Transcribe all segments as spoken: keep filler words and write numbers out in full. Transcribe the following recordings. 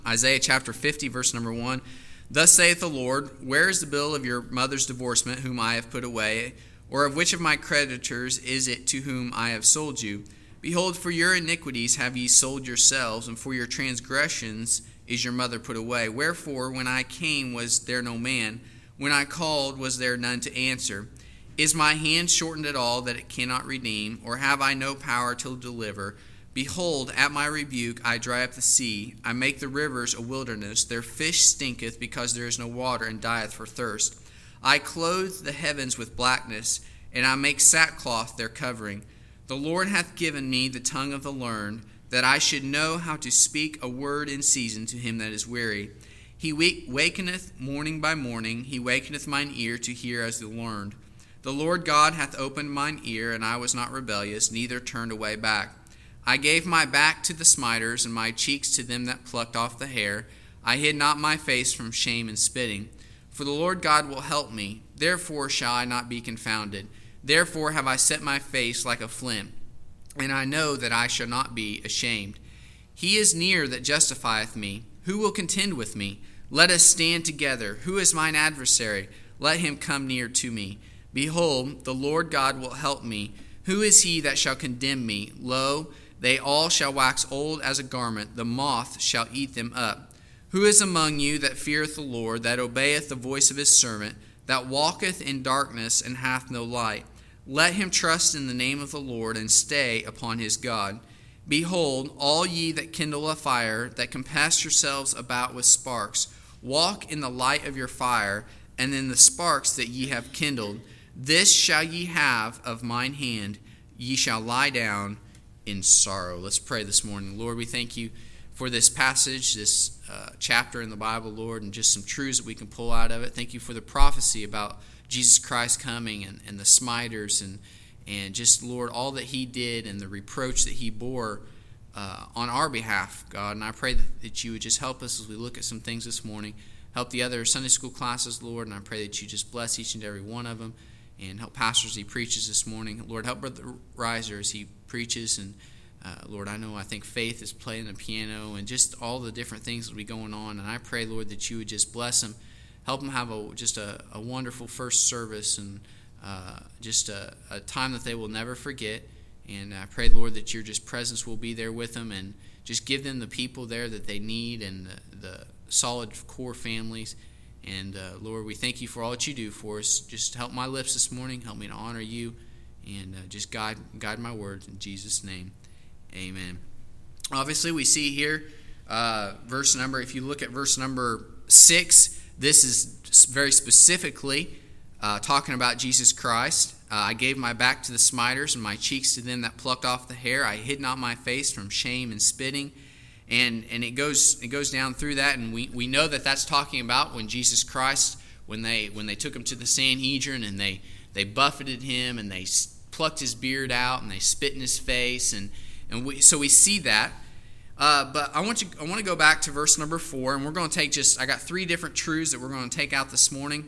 Isaiah chapter fifty, verse number one. Thus saith the Lord, where is the bill of your mother's divorcement, whom I have put away? Or of which of my creditors is it to whom I have sold you? Behold, for your iniquities have ye sold yourselves, and for your transgressions is your mother put away. Wherefore, when I came, was there no man? When I called, was there none to answer? Is my hand shortened at all, that it cannot redeem? Or have I no power to deliver? Behold, at my rebuke I dry up the sea. I make the rivers a wilderness. Their fish stinketh, because there is no water, and dieth for thirst. I clothe the heavens with blackness, and I make sackcloth their covering. The Lord hath given me the tongue of the learned, that I should know how to speak a word in season to him that is weary. He wakeneth morning by morning. He wakeneth mine ear to hear as the learned. The Lord God hath opened mine ear, and I was not rebellious, neither turned away back. I gave my back to the smiters, and my cheeks to them that plucked off the hair. I hid not my face from shame and spitting. For the Lord God will help me, therefore shall I not be confounded. Therefore have I set my face like a flint, and I know that I shall not be ashamed. He is near that justifieth me. Who will contend with me? Let us stand together. Who is mine adversary? Let him come near to me. Behold, the Lord God will help me. Who is he that shall condemn me? Lo, they all shall wax old as a garment. The moth shall eat them up. Who is among you that feareth the Lord, that obeyeth the voice of his servant, that walketh in darkness and hath no light? Let him trust in the name of the Lord, and stay upon his God. Behold, all ye that kindle a fire, that compass yourselves about with sparks, walk in the light of your fire, and in the sparks that ye have kindled. This shall ye have of mine hand. Ye shall lie down in sorrow. Let's pray this morning. Lord, we thank you for this passage, this uh, chapter in the Bible, Lord, and just some truths that we can pull out of it. Thank you for the prophecy about Jesus Christ coming, and, and the smiters, and and just, Lord, all that he did and the reproach that he bore uh, on our behalf, God. And I pray that, that you would just help us as we look at some things this morning. Help the other Sunday school classes, Lord, and I pray that you just bless each and every one of them, and help Pastor as he preaches this morning. Lord, help Brother Reiser as he preaches, and uh, Lord, I know I think Faith is playing the piano, and just all the different things that will be going on, and I pray, Lord, that you would just bless him, help him have a just a, a wonderful first service, and uh, just a, a time that they will never forget, and I pray, Lord, that your just presence will be there with them, and just give them the people there that they need, and the, the solid core families. And uh, Lord, we thank you for all that you do for us. Just help my lips this morning. Help me to honor you, and uh, just guide guide my words in Jesus' name. Amen. Obviously, we see here uh, verse number. If you look at verse number six, this is very specifically uh, talking about Jesus Christ. Uh, I gave my back to the smiters, and my cheeks to them that plucked off the hair. I hid not my face from shame and spitting. And and it goes it goes down through that, and we, we know that that's talking about when Jesus Christ, when they when they took him to the Sanhedrin, and they, they buffeted him, and they plucked his beard out, and they spit in his face, and and we, so we see that. Uh, but I want you I want to go back to verse number four, and we're going to take just I got three different truths that we're going to take out this morning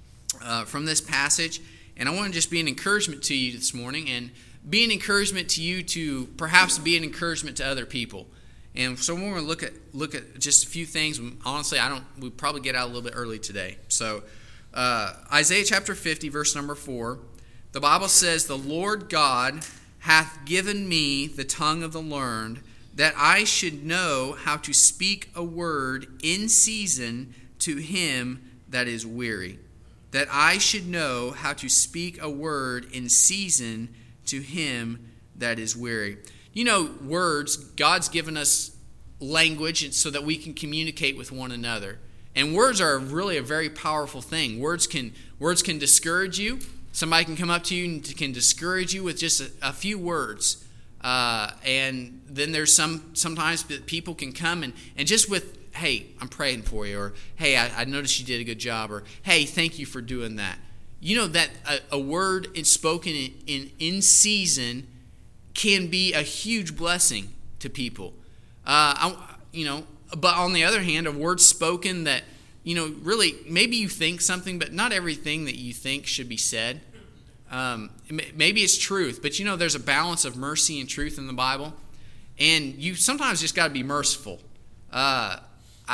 uh, from this passage, and I want to just be an encouragement to you this morning, and be an encouragement to you to perhaps be an encouragement to other people. And so we're going to look at look at just a few things. Honestly, I don't. We probably get out a little bit early today. So uh, Isaiah chapter fifty, verse number four, the Bible says, "The Lord God hath given me the tongue of the learned, that I should know how to speak a word in season to him that is weary. That I should know how to speak a word in season to him that is weary." You know, words, God's given us language so that we can communicate with one another. And words are really a very powerful thing. Words can words can discourage you. Somebody can come up to you and can discourage you with just a, a few words. Uh, and then there's some sometimes that people can come and, and just with, "Hey, I'm praying for you," or "Hey, I, I noticed you did a good job," or "Hey, thank you for doing that." You know that a, a word is spoken in, in, in season can be a huge blessing to people. Uh, I, you know, but on the other hand, a word spoken that, you know, really maybe you think something, but not everything that you think should be said. Um, maybe it's truth, but you know, there's a balance of mercy and truth in the Bible, and you sometimes just got to be merciful. Uh, I,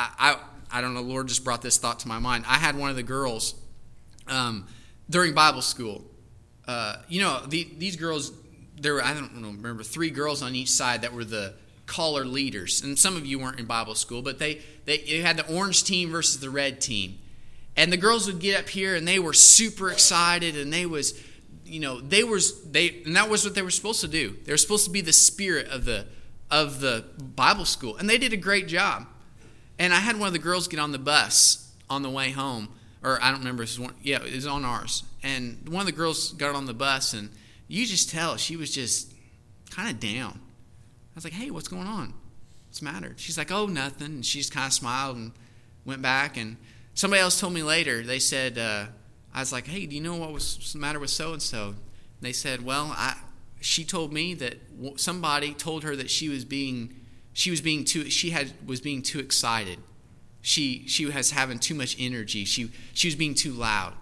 Lord just brought this thought to my mind. I had one of the girls um, during Bible school. Uh, you know, the, these girls, there were, I don't know, remember, three girls on each side that were the caller leaders. And some of you weren't in Bible school, but they, they, they had the orange team versus the red team. And the girls would get up here and they were super excited, and they was, you know, they was, they, and that was what they were supposed to do. They were supposed to be the spirit of the, of the Bible school. And they did a great job. And I had one of the girls get on the bus on the way home, or I don't remember if it was one, yeah, it was on ours. And one of the girls got on the bus, and you just tell she was just kind of down. I was like, hey, what's going on? What's the matter? She's like, oh, nothing. And she just kind of smiled and went back. And somebody else told me later, they said, uh, I was like, hey, do you know what was the matter with so-and-so? And they said, well, I, she told me that somebody told her that she was being, she was being too, she had was being too excited. She she was having too much energy. She she was being too loud.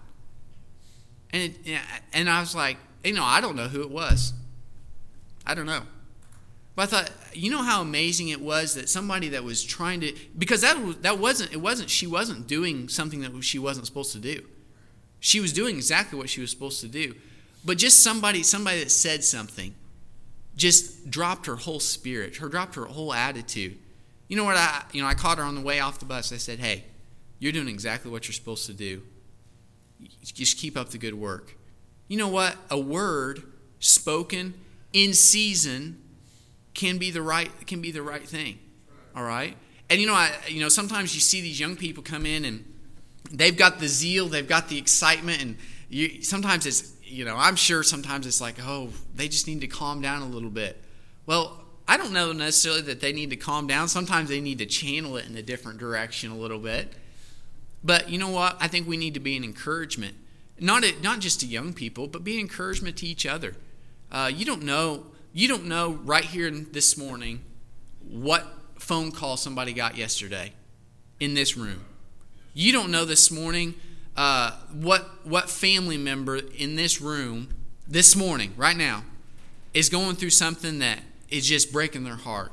And it, and I was like, you know, I don't know who it was. I don't know. But I thought, you know how amazing it was that somebody that was trying to, because that that wasn't, it wasn't, she wasn't doing something that she wasn't supposed to do. She was doing exactly what she was supposed to do. But just somebody, somebody that said something just dropped her whole spirit, her dropped her whole attitude. You know what? I you know I caught her on the way off the bus. I said, hey, you're doing exactly what you're supposed to do. Just keep up the good work. You know what? A word spoken in season can be the right can be the right thing. All right? And you know, I you know, sometimes you see these young people come in and they've got the zeal, they've got the excitement, and you, sometimes it's, you know, I'm sure sometimes it's like, oh, they just need to calm down a little bit. Well, I don't know necessarily that they need to calm down. Sometimes they need to channel it in a different direction a little bit. But you know what? I think we need to be an encouragement. Not a, not just to young people, but be an encouragement to each other. Uh, you don't know, you don't know right here this morning what phone call somebody got yesterday in this room. You don't know this morning uh, what what family member in this room this morning, right now, is going through something that is just breaking their heart.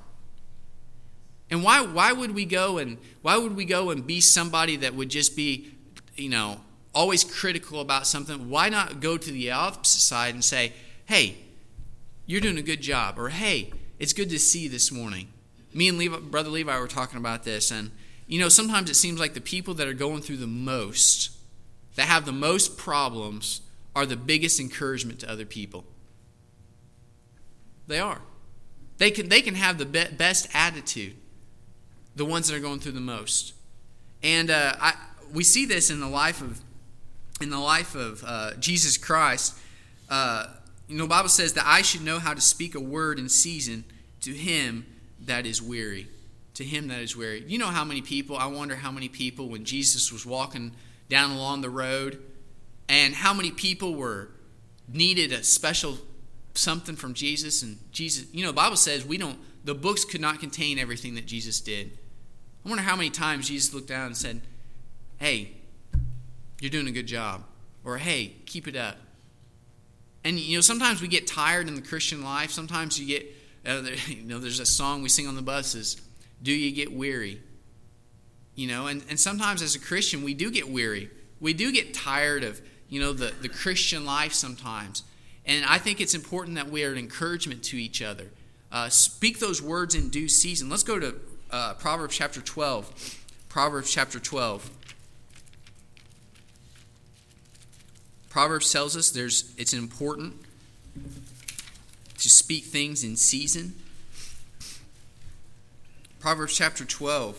And why why would we go and why would we go and be somebody that would just be, you know, always critical about something? Why not go to the opposite side and say, hey, you're doing a good job, or hey, it's good to see you this morning. Me and Levi, Brother Levi were talking about this, and you know, sometimes it seems like the people that are going through the most, that have the most problems, are the biggest encouragement to other people. They are. They can they can have the be- best attitude, the ones that are going through the most. And uh, I we see this in the life of in the life of uh, Jesus Christ. Uh, you know, the Bible says that I should know how to speak a word in season to him that is weary. To him that is weary. You know how many people, I wonder how many people, when Jesus was walking down along the road, and how many people were needed a special something from Jesus. And Jesus, you know, the Bible says we don't, the books could not contain everything that Jesus did. I wonder how many times Jesus looked down and said, hey, you're doing a good job. Or, hey, keep it up. And, you know, sometimes we get tired in the Christian life. Sometimes you get, uh, you know, there's a song we sing on the buses, do you get weary? You know, and, and sometimes as a Christian, we do get weary. We do get tired of, you know, the, the Christian life sometimes. And I think it's important that we are an encouragement to each other. Uh, speak those words in due season. Let's go to uh, Proverbs chapter twelve. Proverbs chapter twelve. Proverbs tells us there's it's important to speak things in season. Proverbs chapter twelve.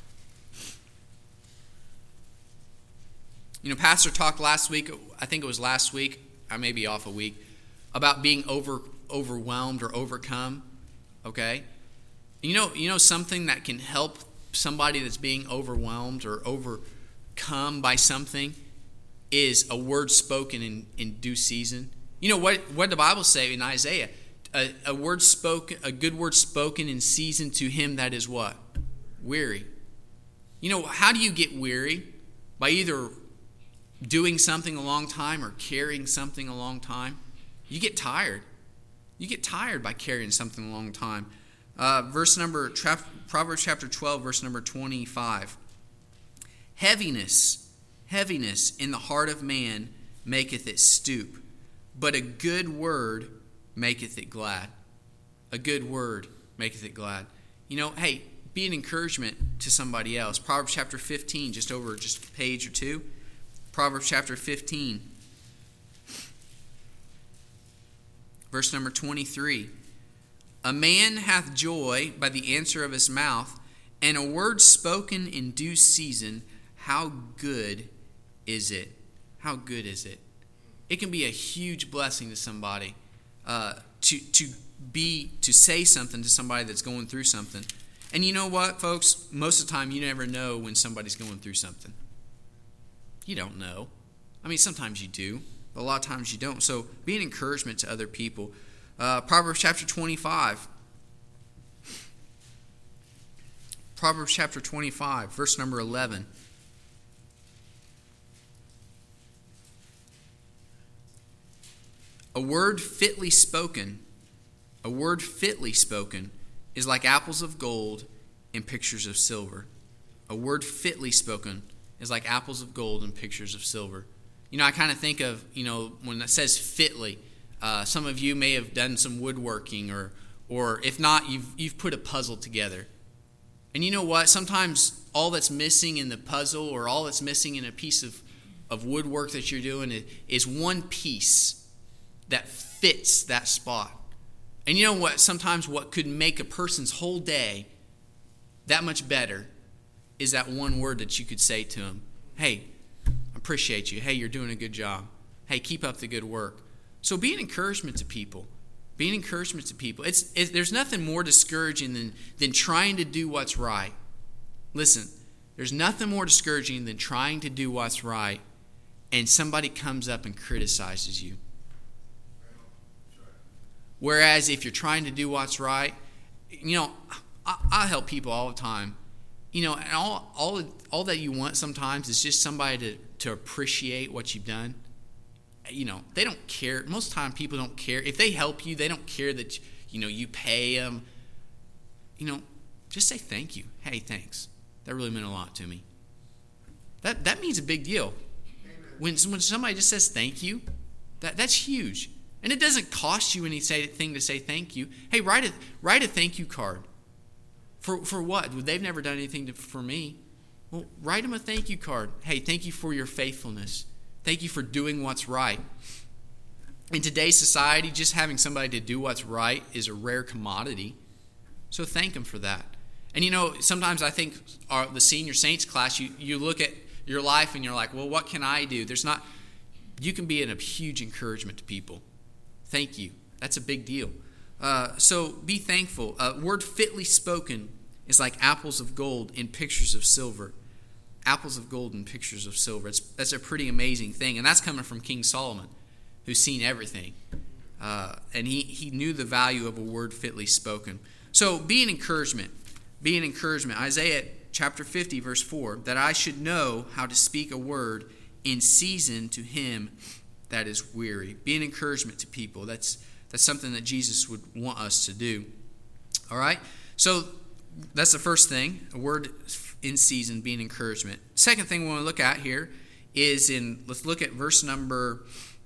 You know, Pastor talked last week, I think it was last week, I may be off a week, about being over overwhelmed or overcome. Okay? You know, you know something that can help somebody that's being overwhelmed or overcome by something is a word spoken in, in due season. You know what what the Bible say in Isaiah? A, a word spoken, a good word spoken in season to him that is what? Weary. You know, how do you get weary? By either doing something a long time or carrying something a long time. You get tired. You get tired by carrying something a long time. Uh, verse number, Proverbs chapter twelve, verse number twenty-five. Heaviness, heaviness in the heart of man maketh it stoop, but a good word maketh it glad. A good word maketh it glad. You know, hey, be an encouragement to somebody else. Proverbs chapter fifteen, just over just a page or two. Proverbs chapter fifteen, verse number twenty-three. A man hath joy by the answer of his mouth, and a word spoken in due season. How good is it? How good is it? It can be a huge blessing to somebody uh, to to be to say something to somebody that's going through something. And you know what, folks? Most of the time, you never know when somebody's going through something. You don't know. I mean, sometimes you do, but a lot of times you don't. So be an encouragement to other people. Uh, Proverbs chapter twenty-five. Proverbs chapter twenty-five, verse number eleven. A word fitly spoken, a word fitly spoken is like apples of gold and pictures of silver. A word fitly spoken is like apples of gold and pictures of silver. You know, I kind of think of, you know, when it says fitly, uh, some of you may have done some woodworking, or or if not, you've you've put a puzzle together. And you know what? Sometimes all that's missing in the puzzle, or all that's missing in a piece of, of woodwork that you're doing, is one piece that fits that spot. And you know what? Sometimes what could make a person's whole day that much better is that one word that you could say to them. Hey, I appreciate you. Hey, you're doing a good job. Hey, keep up the good work. So be an encouragement to people. Be an encouragement to people. It's it, there's nothing more discouraging than, than trying to do what's right. Listen, there's nothing more discouraging than trying to do what's right and somebody comes up and criticizes you. Whereas if you're trying to do what's right, you know, I, I help people all the time. You know, and all all all that you want sometimes is just somebody to, to appreciate what you've done. You know, they don't care. Most of the time, people don't care. If they help you, they don't care that, you know, you pay them. You know, just say thank you. Hey, thanks. That really meant a lot to me. That that means a big deal. When, when somebody just says thank you, that that's huge. And it doesn't cost you anything to say thank you. Hey, write a write a thank you card. For for what? They've never done anything to, for me. Well, write them a thank you card. Hey, thank you for your faithfulness. Thank you for doing what's right. In today's society, just having somebody to do what's right is a rare commodity. So thank them for that. And you know, sometimes I think our, the senior saints class, you, you look at your life and you're like, well, what can I do? There's not. You can be a huge encouragement to people. Thank you. That's a big deal. Uh, so be thankful. A word fitly spoken is like apples of gold in pictures of silver. Apples of gold in pictures of silver. It's, that's a pretty amazing thing. And that's coming from King Solomon, who's seen everything. Uh, and he, he knew the value of a word fitly spoken. So be an encouragement. Be an encouragement. Isaiah chapter fifty, verse four, that I should know how to speak a word in season to him that is weary. Be an encouragement to people. That's that's something that Jesus would want us to do. All right? So that's the first thing, a word in season, be an encouragement. Second thing we want to look at here is in, let's look at verse number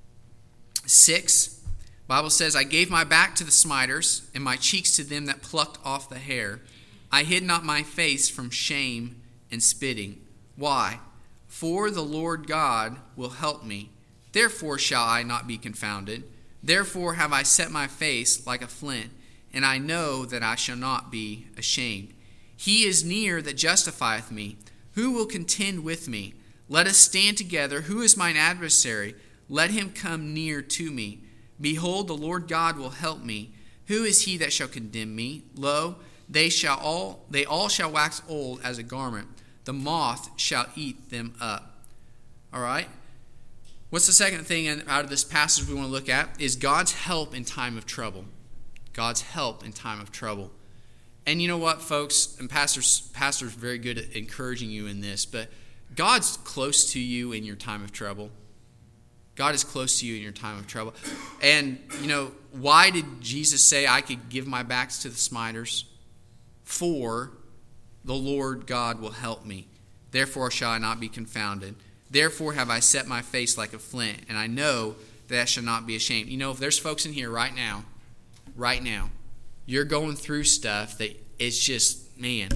six. The Bible says, I gave my back to the smiters, and my cheeks to them that plucked off the hair. I hid not my face from shame and spitting. Why? For the Lord God will help me. Therefore shall I not be confounded. Therefore have I set my face like a flint, and I know that I shall not be ashamed. He is near that justifieth me. Who will contend with me? Let us stand together. Who is mine adversary? Let him come near to me. Behold, the Lord God will help me. Who is he that shall condemn me? Lo, they shall all they all shall wax old as a garment. The moth shall eat them up. All right? What's the second thing out of this passage we want to look at is God's help in time of trouble. God's help in time of trouble. And you know what, folks, and pastors pastors are very good at encouraging you in this, but God's close to you in your time of trouble. God is close to you in your time of trouble. And, you know, why did Jesus say I could give my backs to the smiters? For the Lord God will help me. therefore shall I not be confounded. Therefore have I set my face like a flint, and I know that I shall not be ashamed. You know, if there's folks in here right now, right now, you're going through stuff that it's just, man,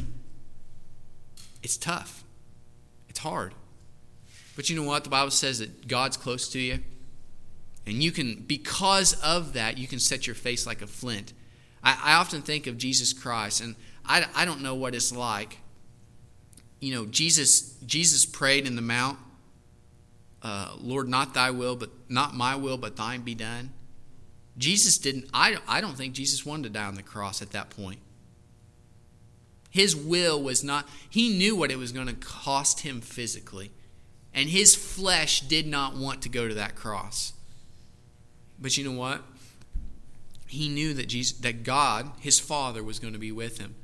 it's tough. It's hard. But you know what? The Bible says that God's close to you. And you can, because of that, you can set your face like a flint. I, I often think of Jesus Christ, and I, I don't know what it's like. You know, Jesus Jesus prayed in the mount, uh, Lord, not thy will, but not my will, but thine be done. Jesus didn't, I, I don't think Jesus wanted to die on the cross at that point. His will was not, he knew what it was going to cost him physically. And his flesh did not want to go to that cross. But you know what? He knew that Jesus, that God, his Father, was going to be with him.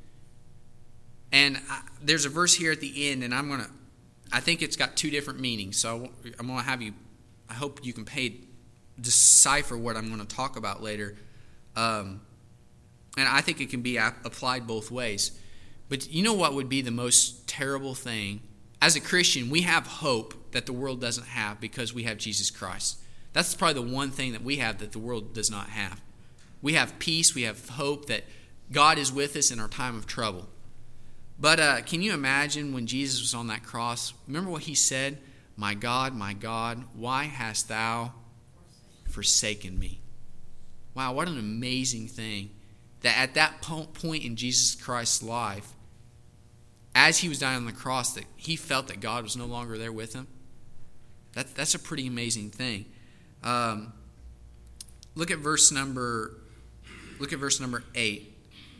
And I, there's a verse here at the end, and I'm going to, I think it's got two different meanings. So I'm going to have you, I hope you can pay, decipher what I'm going to talk about later. Um, and I think it can be applied both ways. But you know what would be the most terrible thing? As a Christian, we have hope that the world doesn't have because we have Jesus Christ. That's probably the one thing that we have that the world does not have. We have peace. We have hope that God is with us in our time of trouble. But uh, can you imagine when Jesus was on that cross? Remember what he said? My God, my God, why hast thou forsaken me? Wow, what an amazing thing. That at that point in Jesus Christ's life, as he was dying on the cross, that he felt that God was no longer there with him. That, that's a pretty amazing thing. Um, look at verse number. Look at verse number eight.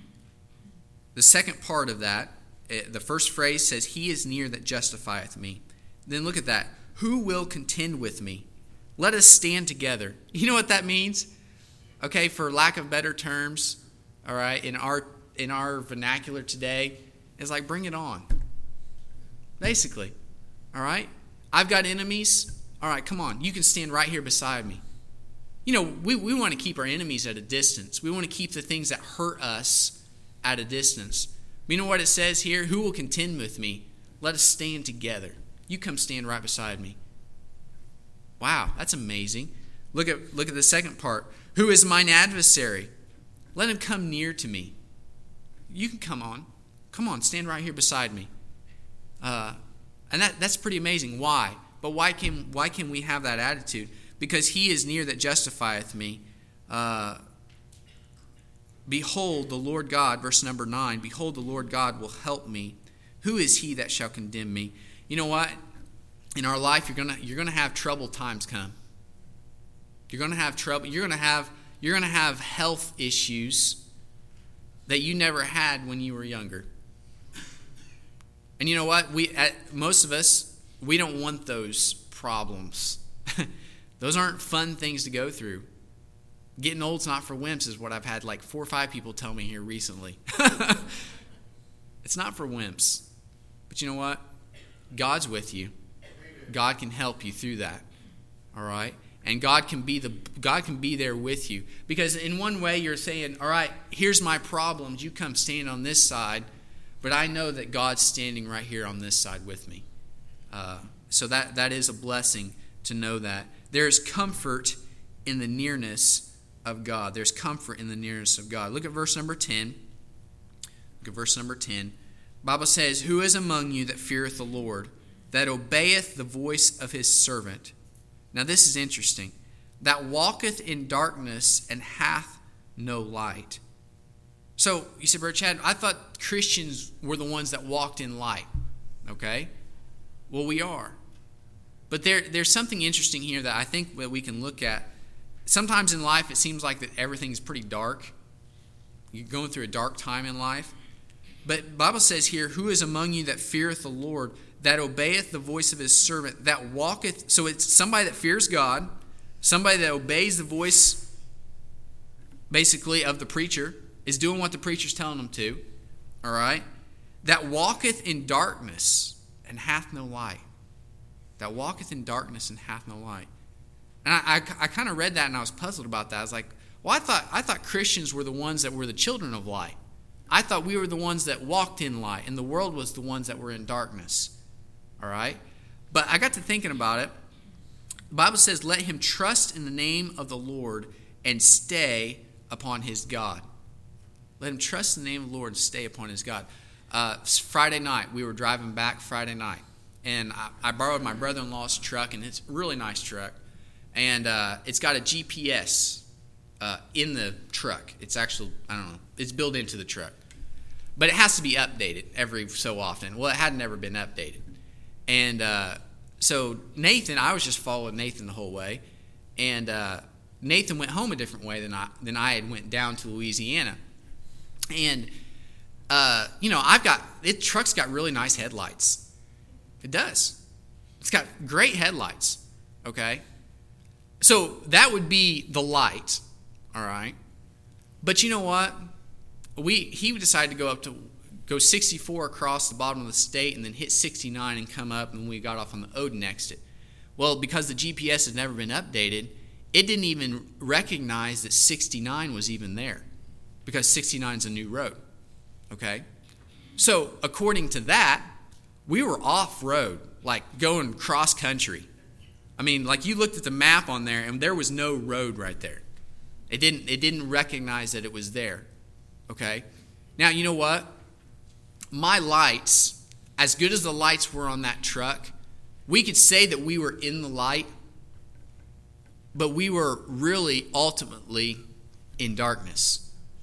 The second part of that, the first phrase says, "He is near that justifieth me." Then look at that. Who will contend with me? Let us stand together. You know what that means? Okay, for lack of better terms, all right, in our in our vernacular today, it's like bring it on. Basically, all right. I've got enemies. All right, come on. You can stand right here beside me. You know, we, we want to keep our enemies at a distance. We want to keep the things that hurt us at a distance. But you know what it says here? Who will contend with me? Let us stand together. You come stand right beside me. Wow, that's amazing. Look at look at the second part. Who is mine adversary? Let him come near to me. You can come on. Come on, stand right here beside me. Uh, and that, that's pretty amazing. Why? But why can why can we have that attitude? Because he is near that justifieth me. Uh, Behold, the Lord God, verse number nine, behold, the Lord God will help me. Who is he that shall condemn me? You know what? In our life, you're gonna you're gonna have troubled times come. You're gonna have trouble. You're gonna have you're gonna have health issues that you never had when you were younger. And you know what? We at, most of us, we don't want those problems. Those aren't fun things to go through. Getting old's not for wimps is what I've had like four or five people tell me here recently. It's not for wimps. But you know what? God's with you. God can help you through that. All right? And God can be the God can be there with you. Because in one way you're saying, all right, here's my problems. You come stand on this side. But I know that God's standing right here on this side with me. Uh, so that, that is a blessing to know that. There's comfort in the nearness of God. There's comfort in the nearness of God. Look at verse number ten. Look at verse number ten. The Bible says, who is among you that feareth the Lord, that obeyeth the voice of his servant? Now this is interesting. That walketh in darkness and hath no light. So, you said, Brother Chad, I thought Christians were the ones that walked in light. Okay? Well, we are. But there, there's something interesting here that I think that we can look at. Sometimes in life it seems like that everything's pretty dark. You're going through a dark time in life. But the Bible says here, who is among you that feareth the Lord, that obeyeth the voice of his servant, that walketh. So it's somebody that fears God, somebody that obeys the voice, basically, of the preacher, is doing what the preacher's telling them to. All right? That walketh in darkness and hath no light. That walketh in darkness and hath no light. And I, I, I kind of read that and I was puzzled about that. I was like, well, I thought I thought Christians were the ones that were the children of light. I thought we were the ones that walked in light, and the world was the ones that were in darkness. all right? But I got to thinking about it. The Bible says, let him trust in the name of the Lord and stay upon his God. Let him trust in the name of the Lord and stay upon his God. Uh, Friday night, we were driving back Friday night, and I, I borrowed my brother-in-law's truck, and it's a really nice truck, and uh, it's got a G P S uh, in the truck. It's actually, I don't know, it's built into the truck. But it has to be updated every so often. Well, it had never been updated. And uh, so Nathan, I was just following Nathan the whole way, and uh, Nathan went home a different way than I than I had went down to Louisiana. And uh, you know, I've got it. Truck's got really nice headlights. It does. It's got great headlights. Okay, so that would be the light. All right, but you know what? We he decided to go up to go sixty-four across the bottom of the state and then hit sixty-nine and come up, and we got off on the Odin exit. Well, because the G P S has never been updated, it didn't even recognize that sixty-nine was even there, because sixty-nine is a new road. Okay? So, according to that, we were off-road, like going cross-country. I mean, like you looked at the map on there, and there was no road right there. It didn't, it didn't recognize that it was there. Okay? Now, you know what? My lights, as good as the lights were on that truck, we could say that we were in the light, but we were really ultimately in darkness.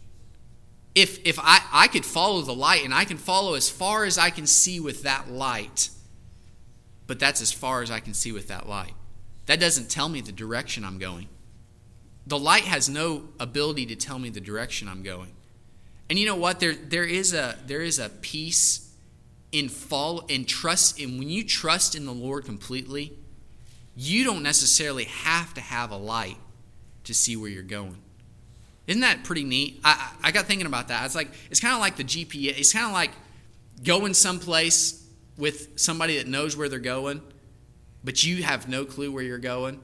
If if I, I could follow the light, and I can follow as far as I can see with that light, but that's as far as I can see with that light. That doesn't tell me the direction I'm going. The light has no ability to tell me the direction I'm going. And you know what? There there is a there is a peace in follow in trust in when you trust in the Lord completely, you don't necessarily have to have a light to see where you're going. Isn't that pretty neat? I, I got thinking about that. It's like it's kind of like the G P S. It's kind of like going someplace with somebody that knows where they're going, but you have no clue where you're going.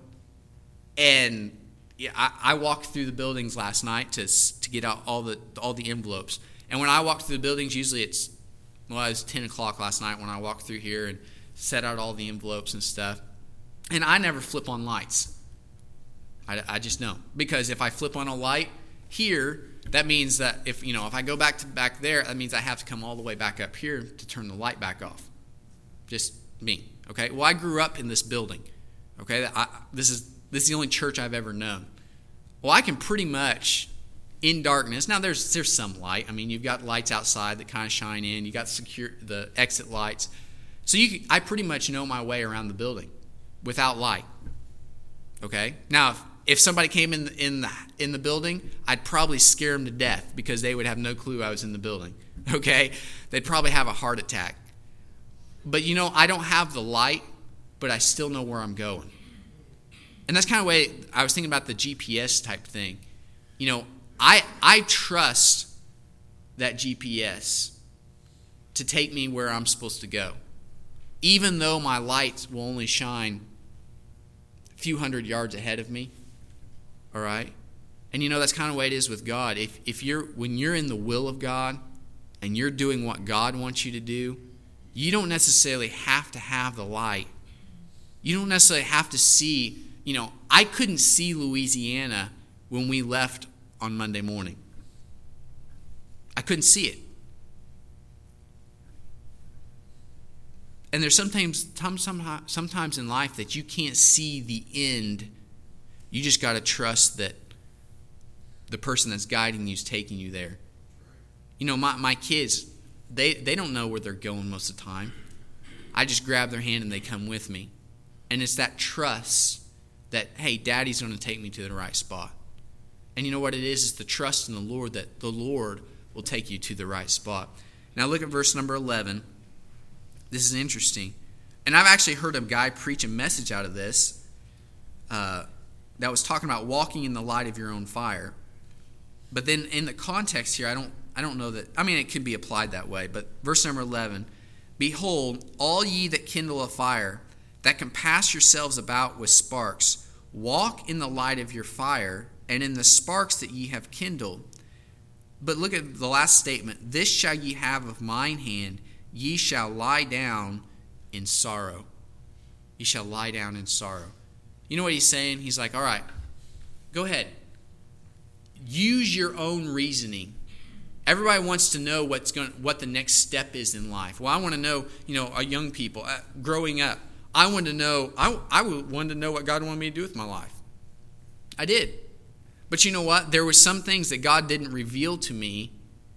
And yeah, I, I walked through the buildings last night to to get out all the all the envelopes. And when I walk through the buildings, usually it's well, it was ten o'clock last night when I walked through here and set out all the envelopes and stuff. And I never flip on lights. I, I just know, because if I flip on a light here, that means that if you know if I go back to back there, that means I have to come all the way back up here to turn the light back off. Just me, okay? Well, I grew up in this building, okay? I, this is this is the only church I've ever known. Well, I can pretty much in darkness. Now there's there's some light. I mean, you've got lights outside that kind of shine in. You got secure the exit lights, so you can, I pretty much know my way around the building without light. Okay, now. If, If somebody came in the, in the in the building, I'd probably scare them to death because they would have no clue I was in the building. Okay? They'd probably have a heart attack. But you know, I don't have the light, but I still know where I'm going. And that's kind of the way I was thinking about the G P S type thing. You know, I I trust that G P S to take me where I'm supposed to go. Even though my lights will only shine a few hundred yards ahead of me. All right? And you know, that's kind of the way it is with God. If if you're when you're in the will of God and you're doing what God wants you to do, you don't necessarily have to have the light. You don't necessarily have to see, you know, I couldn't see Louisiana when we left on Monday morning. I couldn't see it. And there's sometimes sometimes in life that you can't see the end. You just got to trust that the person that's guiding you is taking you there. You know, my, my kids, they, they don't know where they're going most of the time. I just grab their hand and they come with me. And it's that trust that, hey, Daddy's going to take me to the right spot. And you know what it is? It's the trust in the Lord that the Lord will take you to the right spot. Now look at verse number eleven. This is interesting. And I've actually heard a guy preach a message out of this. Uh that was talking about walking in the light of your own fire. But then in the context here, I don't I don't know that, I mean, it could be applied that way. But verse number eleven, behold, all ye that kindle a fire, that compass yourselves about with sparks, walk in the light of your fire, and in the sparks that ye have kindled. But look at the last statement, this shall ye have of mine hand, ye shall lie down in sorrow. You shall lie down in sorrow. You know what he's saying? He's like, all right, go ahead. Use your own reasoning. Everybody wants to know what's going, what the next step is in life. Well, I want to know, you know, our young people, uh, growing up, I wanted to know, I, I wanted to know what God wanted me to do with my life. I did. But you know what? There were some things that God didn't reveal to me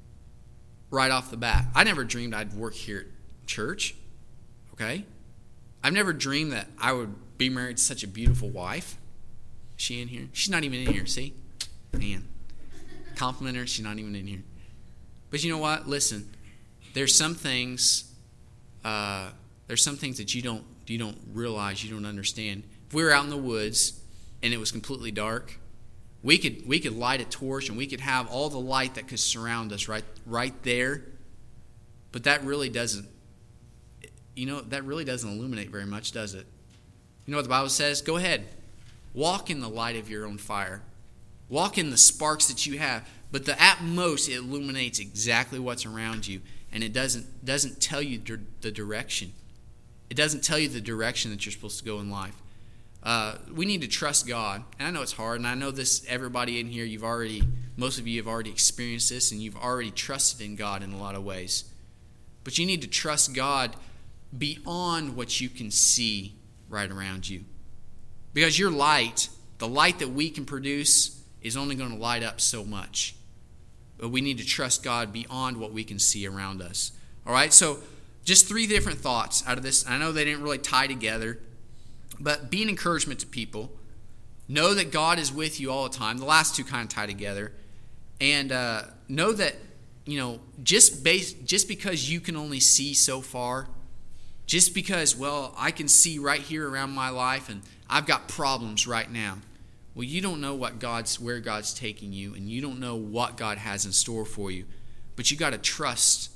right off the bat. I never dreamed I'd work here at church. Okay? I've never dreamed that I would be married to such a beautiful wife. Is she in here? She's not even in here, see? Man. Compliment her, she's not even in here. But you know what? Listen, there's some things, uh, there's some things that you don't you don't realize, you don't understand. If we were out in the woods and it was completely dark, we could we could light a torch and we could have all the light that could surround us right right there. But that really doesn't, you know, that really doesn't illuminate very much, does it? You know what the Bible says? Go ahead. Walk in the light of your own fire. Walk in the sparks that you have. But the, at most, it illuminates exactly what's around you. And it doesn't doesn't tell you the direction. It doesn't tell you the direction that you're supposed to go in life. Uh, we need to trust God. And I know it's hard. And I know this, everybody in here, you've already, most of you have already experienced this. And you've already trusted in God in a lot of ways. But you need to trust God beyond what you can see right around you. Because your light, the light that we can produce, is only going to light up so much. But we need to trust God beyond what we can see around us. All right, so just three different thoughts out of this. I know they didn't really tie together, but be an encouragement to people. Know that God is with you all the time. The last two kind of tie together. And uh, know that, you know, just base, just because you can only see so far, just because, well, I can see right here around my life and I've got problems right now. Well, you don't know what God's where God's taking you, and you don't know what God has in store for you. But you got to trust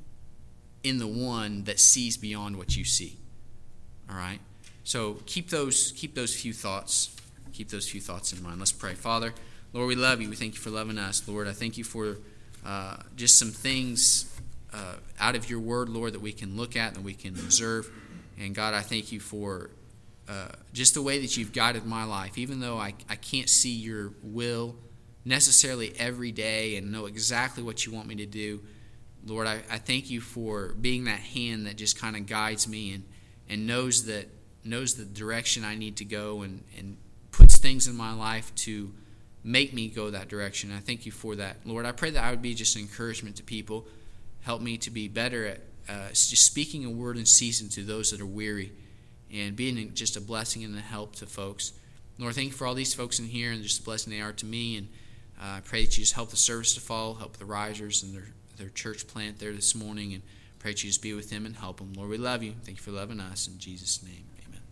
in the one that sees beyond what you see. All right? So keep those keep those few thoughts. Keep those few thoughts in mind. Let's pray. Father, Lord, we love you. We thank you for loving us. Lord, I thank you for uh, just some things uh, out of your word, Lord, that we can look at and we can observe. And God, I thank you for Uh, just the way that you've guided my life, even though I, I can't see your will necessarily every day and know exactly what you want me to do. Lord, I, I thank you for being that hand that just kind of guides me and, and knows that knows the direction I need to go and, and puts things in my life to make me go that direction. I thank you for that. Lord, I pray that I would be just an encouragement to people. Help me to be better at uh, just speaking a word in season to those that are weary, and being just a blessing and a help to folks. Lord, thank you for all these folks in here and just the blessing they are to me. And uh, I pray that you just help the service to follow, help the risers and their, their church plant there this morning. And pray that you just be with them and help them. Lord, we love you. Thank you for loving us. In Jesus' name, amen.